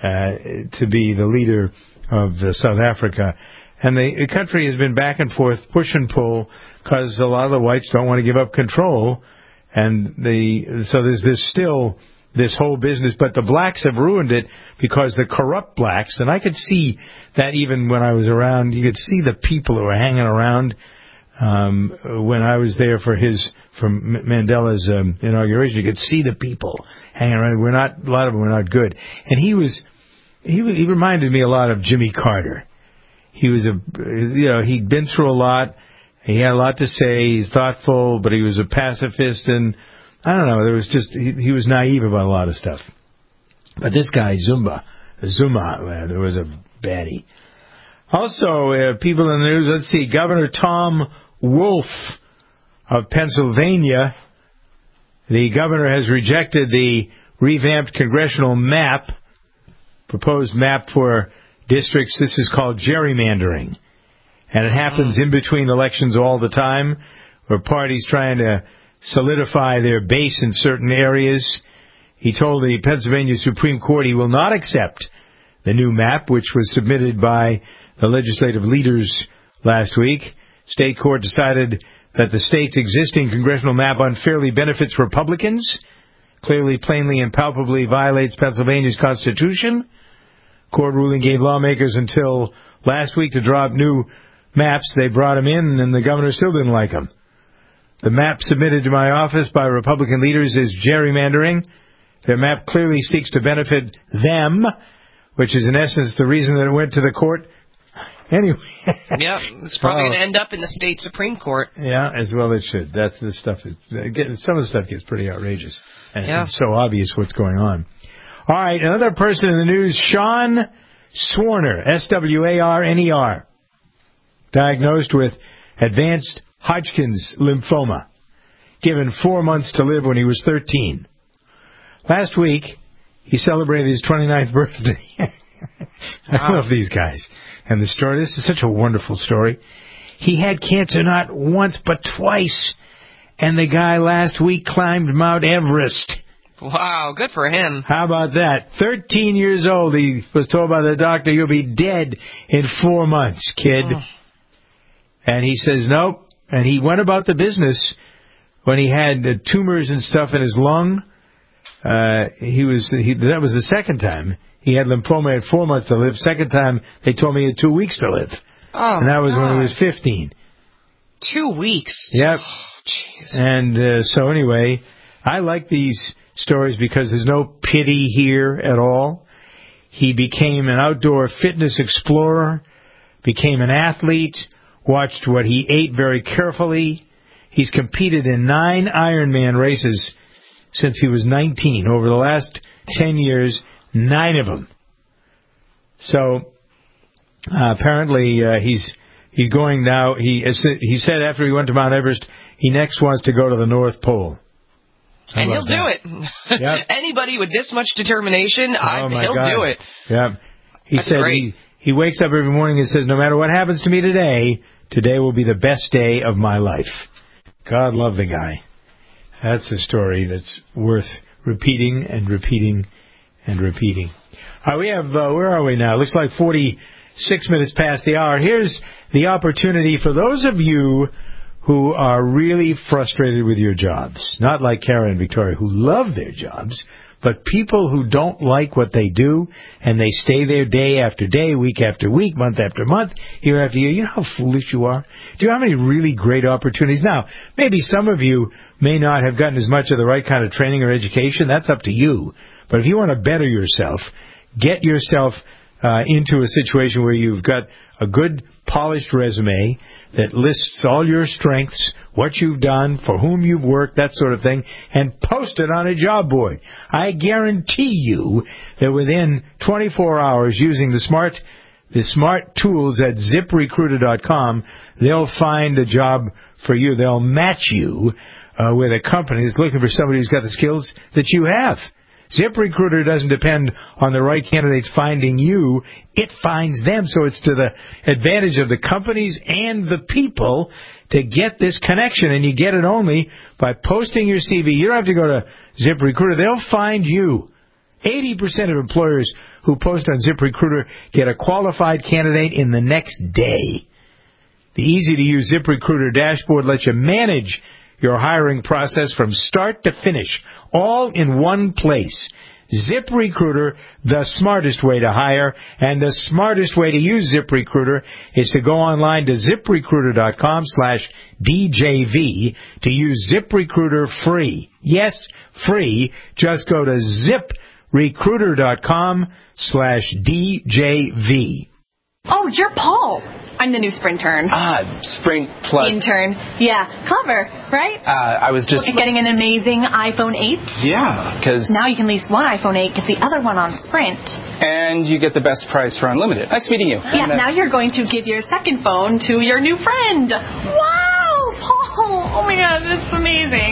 uh, to be the leader of uh, South Africa. And the, the country has been back and forth, push and pull, because a lot of the whites don't want to give up control, and the so there's this still this whole business. But the blacks have ruined it because the corrupt blacks, and I could see that even when I was around, you could see the people who were hanging around um, when I was there for his for Mandela's um, inauguration. You could see the people hanging around. We're not a lot of them were not good, and he was he he reminded me a lot of Jimmy Carter. He was a you know he'd been through a lot. He had a lot to say. He's thoughtful, but he was a pacifist, and I don't know. There was just he, he was naive about a lot of stuff. But this guy Zumba, Zuma, uh, there was a baddie. Also, uh, people in the news. Let's see, Governor Tom Wolf of Pennsylvania. The governor has rejected the revamped congressional map, proposed map for districts. This is called gerrymandering. And it happens in between elections all the time, where parties trying to solidify their base in certain areas. He told the Pennsylvania Supreme Court he will not accept the new map, which was submitted by the legislative leaders last week. State court decided that the state's existing congressional map unfairly benefits Republicans, clearly, plainly, and palpably violates Pennsylvania's Constitution. Court ruling gave lawmakers until last week to draw up new maps. They brought him in, and the governor still didn't like them. The map submitted to my office by Republican leaders is gerrymandering. Their map clearly seeks to benefit them, which is in essence the reason that it went to the court. Anyway. Yeah, it's probably oh. going to end up in the state Supreme Court. Yeah, as well it should. That's the stuff. Is, some of the stuff gets pretty outrageous. And yeah. It's so obvious what's going on. All right, another person in the news, Sean Swarner, S W A R N E R. Diagnosed with advanced Hodgkin's lymphoma, given four months to live when he was thirteen. Last week, he celebrated his twenty-ninth birthday. I Wow. love these guys. And the story, this is such a wonderful story. He had cancer not once, but twice. And the guy last week climbed Mount Everest. Wow, good for him. How about that? thirteen years old, he was told by the doctor, you'll be dead in four months, kid. Oh. And he says, nope. And he went about the business when he had uh, tumors and stuff in his lung. Uh, he was he, that was the second time. He had lymphoma at four months to live. Second time, they told me he had two weeks to live. Oh, and that was God. when he was fifteen. Two weeks? Yep. Oh, jeez. And uh, so anyway, I like these stories because there's no pity here at all. He became an outdoor fitness explorer, became an athlete, watched what he ate very carefully. He's competed in nine Ironman races since he was nineteen. Over the last ten years, nine of them. So uh, apparently uh, he's he's going now. He he said after he went to Mount Everest, he next wants to go to the North Pole. How and he'll that? do it. Yep. Anybody with this much determination, oh I, my he'll God. do it. Yeah. He That's said great. he, he wakes up every morning and says, no matter what happens to me today, today will be the best day of my life. God love the guy. That's a story that's worth repeating and repeating and repeating. Uh, we have, uh, where are we now? Looks like forty-six minutes past the hour. Here's the opportunity for those of you who are really frustrated with your jobs. Not like Kara and Victoria, who love their jobs, but people who don't like what they do, and they stay there day after day, week after week, month after month, year after year. You know how foolish you are? Do you know how many really great opportunities? Now, maybe some of you may not have gotten as much of the right kind of training or education. That's up to you. But if you want to better yourself, get yourself uh, into a situation where you've got a good, polished resume that lists all your strengths, what you've done, for whom you've worked, that sort of thing, and post it on a job board. I guarantee you that within twenty-four hours, using the smart the smart tools at zip recruiter dot com, they'll find a job for you. They'll match you uh, with a company that's looking for somebody who's got the skills that you have. ZipRecruiter doesn't depend on the right candidates finding you. It finds them. So it's to the advantage of the companies and the people to get this connection. And you get it only by posting your C V. You don't have to go to ZipRecruiter. They'll find you. eighty percent of employers who post on ZipRecruiter get a qualified candidate in the next day. The easy-to-use ZipRecruiter dashboard lets you manage your hiring process from start to finish, all in one place. ZipRecruiter, the smartest way to hire, and the smartest way to use ZipRecruiter is to go online to zip recruiter dot com slash D J V to use ZipRecruiter free. Yes, free. Just go to zip recruiter dot com slash D J V. Oh, you're Paul. I'm the new Sprintern. Ah, Sprint Plus. Intern. Yeah, clever, right? Uh, I was just... You're getting an amazing iPhone eight? Yeah, because... Now you can lease one iPhone eight, get the other one on Sprint. And you get the best price for unlimited. Nice meeting you. Yeah, and, uh, now you're going to give your second phone to your new friend. Wow, Paul. Oh, my God, this is amazing.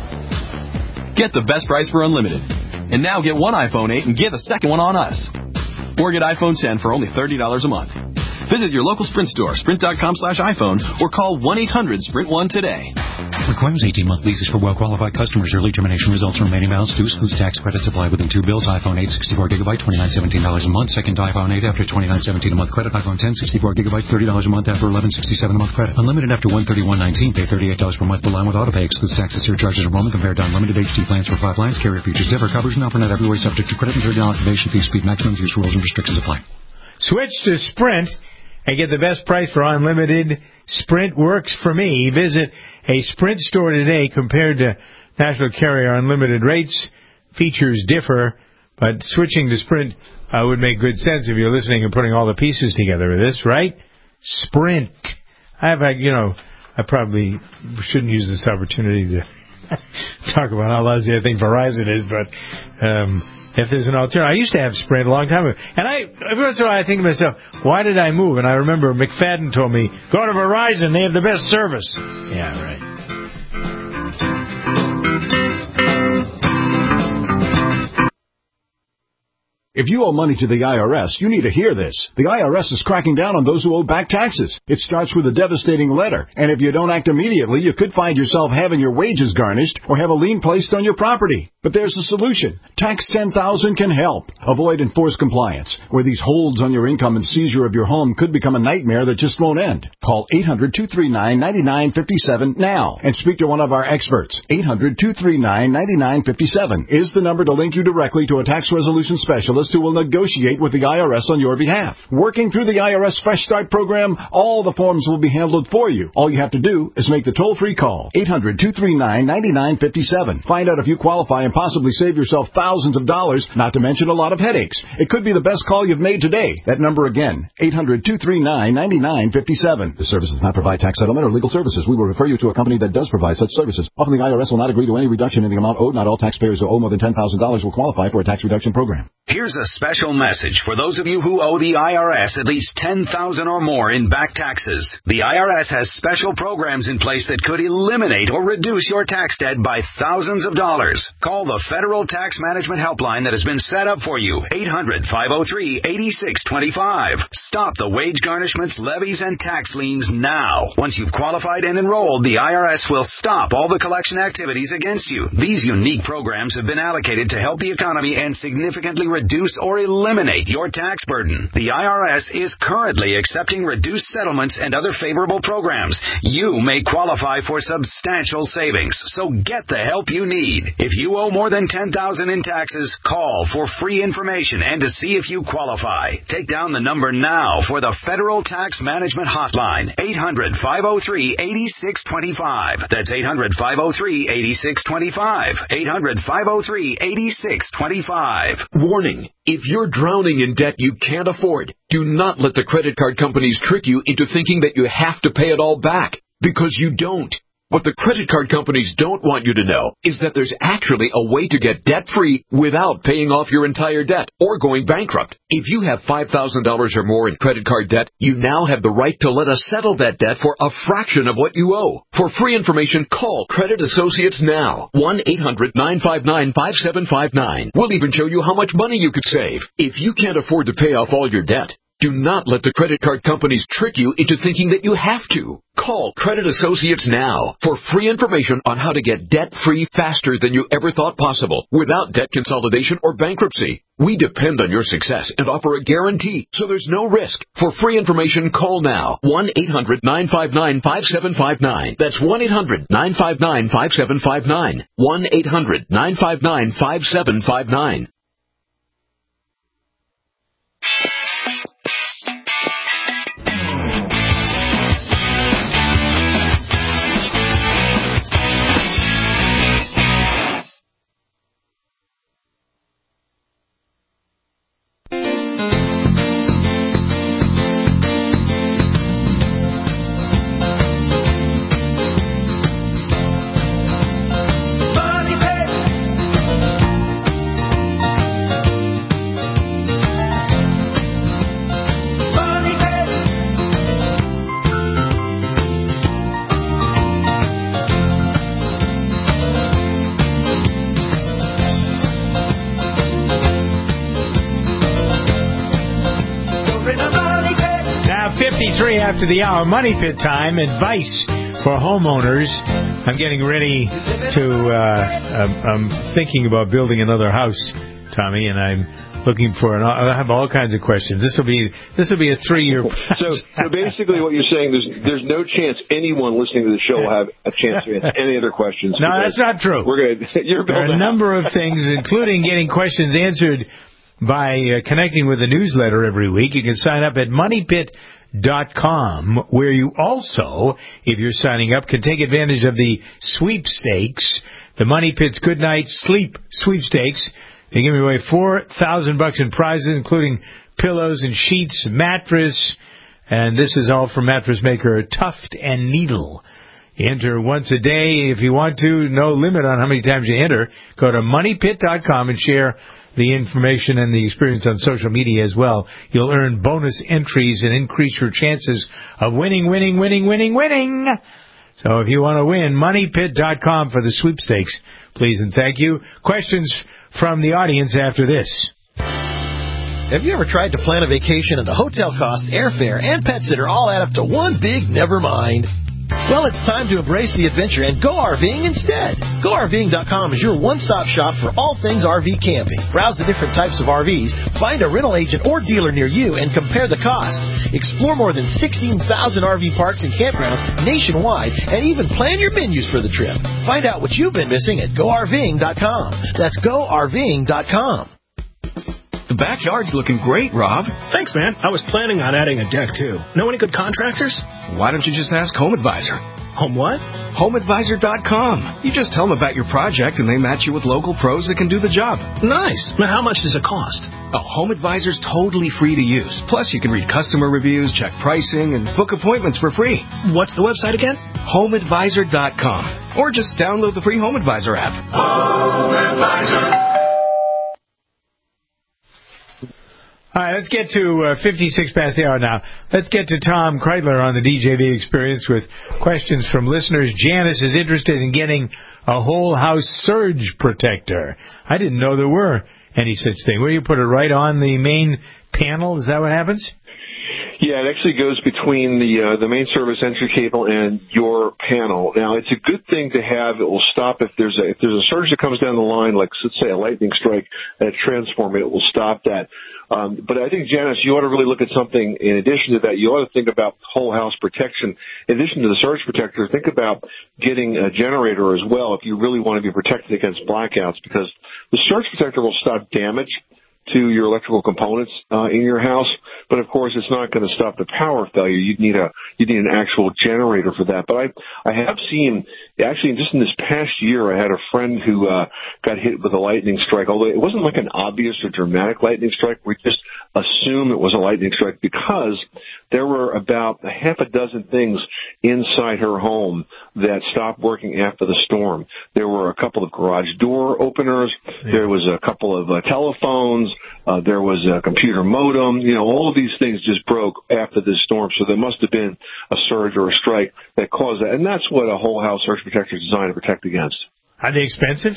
Get the best price for unlimited. And now get one iPhone eight and get a second one on us. Or get iPhone ten for only thirty dollars a month. Visit your local Sprint store, sprint dot com slash iPhone, or call one eight hundred sprint one today. Requires eighteen-month leases for well-qualified customers. Early termination results in remaining balance due. Excludes tax credits applied within two bills. iPhone eight, sixty-four gigabyte, twenty-nine seventeen dollars a month. Second iPhone eight after twenty-nine seventeen a month credit. iPhone ten, sixty-four gigabyte, thirty dollars a month after eleven sixty-seven a month credit. Unlimited after one thirty-one nineteen. Pay thirty-eight dollars per month per line with autopay. Excludes taxes, surcharges, and roaming compared to unlimited H D plans for five lines. Carrier features differ. Coverage not for net everywhere subject to credit and thirty dollars activation fee. Speed maximums. Use rules and restrictions apply. Switch to Sprint and get the best price for unlimited. Sprint works for me. Visit a Sprint store today. Compared to national carrier unlimited rates, features differ, but switching to Sprint uh, would make good sense if you're listening and putting all the pieces together with this, right? Sprint. I have, you know, I probably shouldn't use this opportunity to talk about how lousy I think Verizon is, but um, if there's an alternative. I used to have Sprint a long time ago. And I, every once in a while I think to myself, why did I move? And I remember McFadden told me, go to Verizon, they have the best service. Yeah, right. If you owe money to the I R S, you need to hear this. The I R S is cracking down on those who owe back taxes. It starts with a devastating letter, and if you don't act immediately, you could find yourself having your wages garnished or have a lien placed on your property. But there's a solution. Tax ten thousand can help. Avoid enforced compliance, where these holds on your income and seizure of your home could become a nightmare that just won't end. Call eight hundred, two three nine, nine nine five seven now and speak to one of our experts. eight hundred, two three nine, nine nine five seven is the number to link you directly to a tax resolution specialist specialist who will negotiate with the I R S on your behalf. Working through the I R S Fresh Start program, all the forms will be handled for you. All you have to do is make the toll-free call, eight hundred, two three nine, nine nine five seven. Find out if you qualify and possibly save yourself thousands of dollars, not to mention a lot of headaches. It could be the best call you've made today. That number again, eight hundred, two three nine, nine nine five seven. This service does not provide tax settlement or legal services. We will refer you to a company that does provide such services. Often the I R S will not agree to any reduction in the amount owed. Not all taxpayers who owe more than ten thousand dollars will qualify for a tax reduction program. Here's a special message for those of you who owe the I R S at least ten thousand dollars or more in back taxes. The I R S has special programs in place that could eliminate or reduce your tax debt by thousands of dollars. Call the Federal Tax Management Helpline that has been set up for you, eight hundred, five oh three, eight six two five. Stop the wage garnishments, levies, and tax liens now. Once you've qualified and enrolled, the I R S will stop all the collection activities against you. These unique programs have been allocated to help the economy and significantly reduce or eliminate your tax burden. The I R S is currently accepting reduced settlements and other favorable programs. You may qualify for substantial savings, so get the help you need. If you owe more than ten thousand dollars in taxes, call for free information and to see if you qualify. Take down the number now for the Federal Tax Management Hotline, eight hundred, five oh three, eight six two five. That's eight hundred, five oh three, eight six two five. eight hundred, five oh three, eight six two five. Warning. If you're drowning in debt you can't afford, do not let the credit card companies trick you into thinking that you have to pay it all back, because you don't. What the credit card companies don't want you to know is that there's actually a way to get debt-free without paying off your entire debt or going bankrupt. If you have five thousand dollars or more in credit card debt, you now have the right to let us settle that debt for a fraction of what you owe. For free information, call Credit Associates now. one eight hundred, nine five nine, five seven five nine. We'll even show you how much money you could save. If you can't afford to pay off all your debt, do not let the credit card companies trick you into thinking that you have to. Call Credit Associates now for free information on how to get debt-free faster than you ever thought possible without debt consolidation or bankruptcy. We depend on your success and offer a guarantee, so there's no risk. For free information, call now. one eight hundred, nine five nine, five seven five nine. That's one eight hundred, nine five nine, five seven five nine. one eight hundred, nine five nine, five seven five nine. After the hour, Money Pit time, advice for homeowners. I'm getting ready to, uh, I'm thinking about building another house, Tommy, and I'm looking for, an, I have all kinds of questions. This will be, this will be a three-year so, so basically what you're saying, there's, there's no chance anyone listening to the show will have a chance to answer any other questions. No, that's not true. We're gonna, you're there are a number of things, including getting questions answered by uh, connecting with the newsletter every week. You can sign up at money pit dot com, where you also, if you're signing up, can take advantage of the sweepstakes, the Money Pit's Good Night Sleep Sweepstakes. They give away four thousand bucks in prizes, including pillows and sheets, mattress, and this is all from mattress maker Tuft and Needle. You enter once a day if you want to. No limit on how many times you enter. Go to money pit dot com and share the information and the experience on social media as well. You'll earn bonus entries and increase your chances of winning, winning, winning, winning, winning. So if you want to win, money pit dot com for the sweepstakes, please and thank you. Questions from the audience after this. Have you ever tried to plan a vacation and the hotel costs, airfare, and pet sitter all add up to one big never mind? Well, it's time to embrace the adventure and go RVing instead. Go R V ing dot com is your one-stop shop for all things R V camping. Browse the different types of R Vs, find a rental agent or dealer near you, and compare the costs. Explore more than sixteen thousand R V parks and campgrounds nationwide, and even plan your menus for the trip. Find out what you've been missing at go R V ing dot com. That's go R V ing dot com. The backyard's looking great, Rob. Thanks, man. I was planning on adding a deck, too. Know any good contractors? Why don't you just ask Home Advisor? Home what? home advisor dot com. You just tell them about your project, and they match you with local pros that can do the job. Nice. Now, how much does it cost? Oh, Home Advisor's totally free to use. Plus, you can read customer reviews, check pricing, and book appointments for free. What's the website again? home advisor dot com. Or just download the free Home Advisor app. Home Advisor. All right, let's get to uh, fifty-six past the hour now. Let's get to Tom Kreidler on the D J V Experience with questions from listeners. Janice is interested in getting a whole house surge protector. I didn't know there were any such thing. Where you put it right on the main panel? Is that what happens? Yeah, it actually goes between the uh, the main service entry cable and your panel. Now, it's a good thing to have. It will stop if there's a if there's a surge that comes down the line, like let's say a lightning strike at a transformer. It will stop that. Um, but I think, Janice, you ought to really look at something in addition to that. You ought to think about whole house protection. In addition to the surge protector, think about getting a generator as well if you really want to be protected against blackouts, because the surge protector will stop damage to your electrical components uh, in your house, but of course it's not going to stop the power failure. You'd need a you need an actual generator for that. But I I have seen actually just in this past year I had a friend who uh, got hit with a lightning strike. Although it wasn't like an obvious or dramatic lightning strike, we just assumed it was a lightning strike because there were about a half a dozen things inside her home that stopped working after the storm. There were a couple of garage door openers. There was a couple of uh, telephones. Uh, there was a computer modem. You know, all of these things just broke after this storm. So there must have been a surge or a strike that caused that. And that's what a whole house surge protector is designed to protect against. Are they expensive?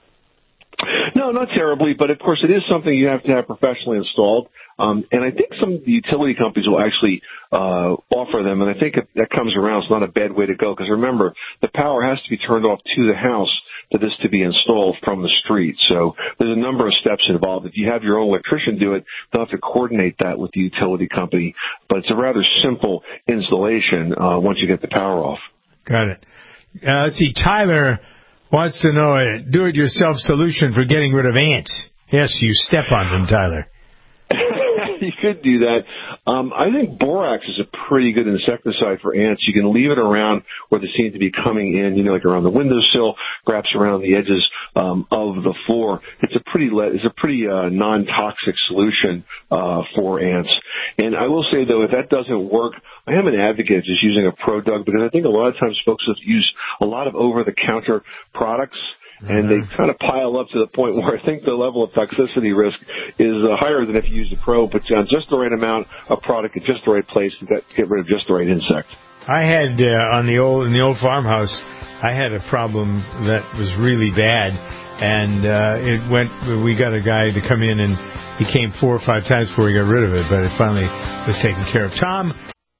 No, not terribly, but of course it is something you have to have professionally installed. Um, and I think some of the utility companies will actually uh, offer them, and I think if that comes around, it's not a bad way to go, because remember, the power has to be turned off to the house for this to be installed from the street. So there's a number of steps involved. If you have your own electrician do it, they'll have to coordinate that with the utility company. But it's a rather simple installation uh, once you get the power off. Got it. Uh, let's see, Tyler wants to know a do-it-yourself solution for getting rid of ants. Yes, you step on them, Tyler. You could do that. Um, I think borax is a pretty good insecticide for ants. You can leave it around where they seem to be coming in, you know, like around the windowsill, perhaps around the edges um, of the floor. It's a pretty le- it's a pretty uh, non-toxic solution uh, for ants. And I will say, though, if that doesn't work, I am an advocate of just using a ProDug, because I think a lot of times folks have used a lot of over-the-counter products, and they kind of pile up to the point where I think the level of toxicity risk is uh, higher than if you use a Pro, but on just the right amount of product at just the right place to get, get rid of just the right insect. I had uh, on the old in the old farmhouse, I had a problem that was really bad, and uh, it went. We got a guy to come in, and he came four or five times before we got rid of it, but it finally was taken care of. Tom.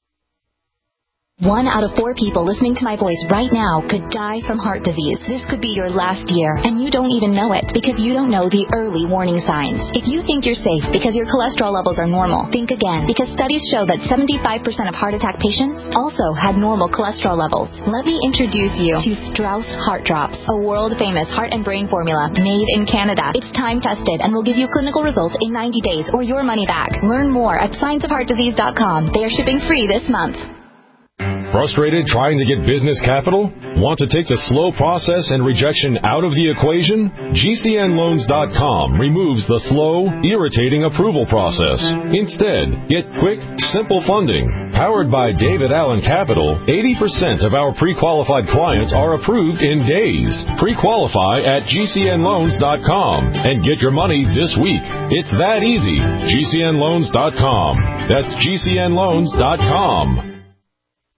One out of four people listening to my voice right now could die from heart disease. This could be your last year, and you don't even know it because you don't know the early warning signs. If you think you're safe because your cholesterol levels are normal, think again, because studies show that seventy-five percent of heart attack patients also had normal cholesterol levels. Let me introduce you to Strauss Heart Drops, a world-famous heart and brain formula made in Canada. It's time-tested and will give you clinical results in ninety days or your money back. Learn more at science of heart disease dot com. They are shipping free this month. Frustrated trying to get business capital? Want to take the slow process and rejection out of the equation? G C N loans dot com removes the slow, irritating approval process. Instead, get quick, simple funding. Powered by David Allen Capital, eighty percent of our pre-qualified clients are approved in days. Pre-qualify at G C N loans dot com and get your money this week. It's that easy. G C N loans dot com. That's G C N loans dot com.